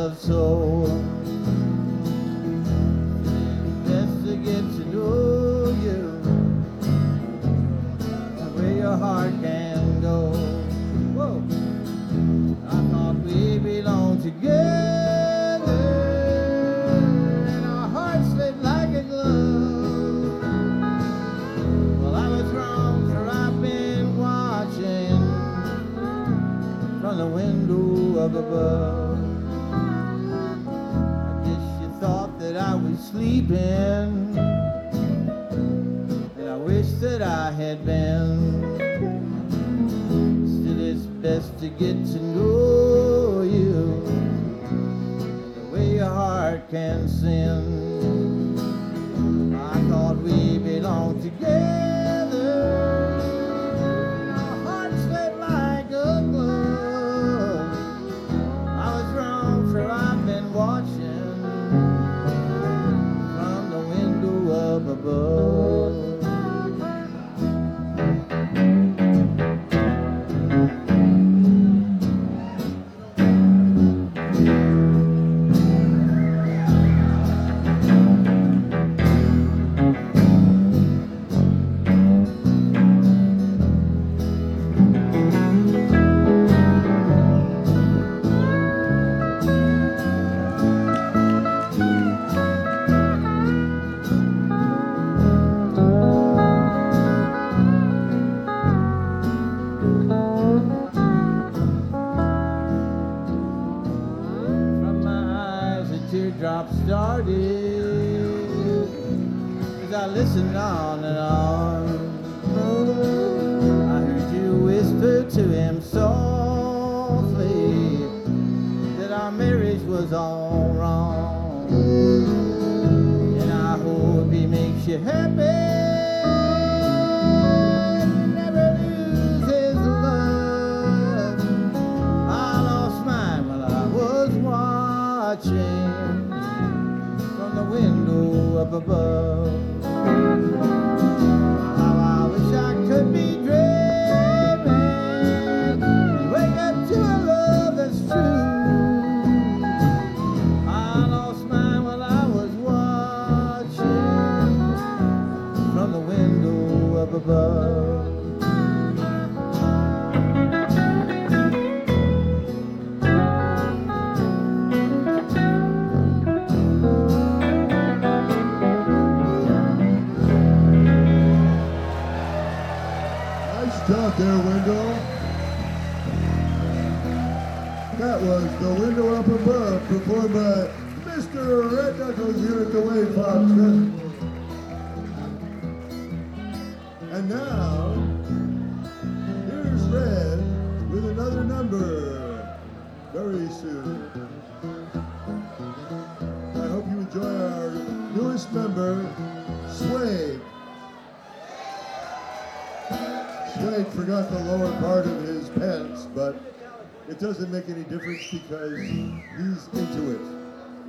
love so. It's best to get to know you, where your heart can go. Whoa. I thought we belonged together, and our hearts slid like a glove. Well, I was wrong, for I've been watching from the window up above. I guess you thought that I was sleeping, and I wish that I had been. Still, it's best to get to know you, the way your heart can sin. I thought we belonged together, our hearts slid like a glove. I was wrong, for I've been watching from the window up above. Teardrops started as I listened on and on. I heard you whisper to him softly that our marriage was all wrong, and I hope he makes you happy. Never lose his love. I lost mine while I was watching from the window up above. How I wish I could be dreaming and wake up to a love that's true. I lost mine while I was watching from the window up above. Talk there, window. That was The Window Up Above, performed by Mr. Red Knuckles here at the Wave Fox Festival. And now, here's Red with another number very soon. I hope you enjoy our newest member, Swade. Swade forgot the lower part of his pants, but it doesn't make any difference because he's into it.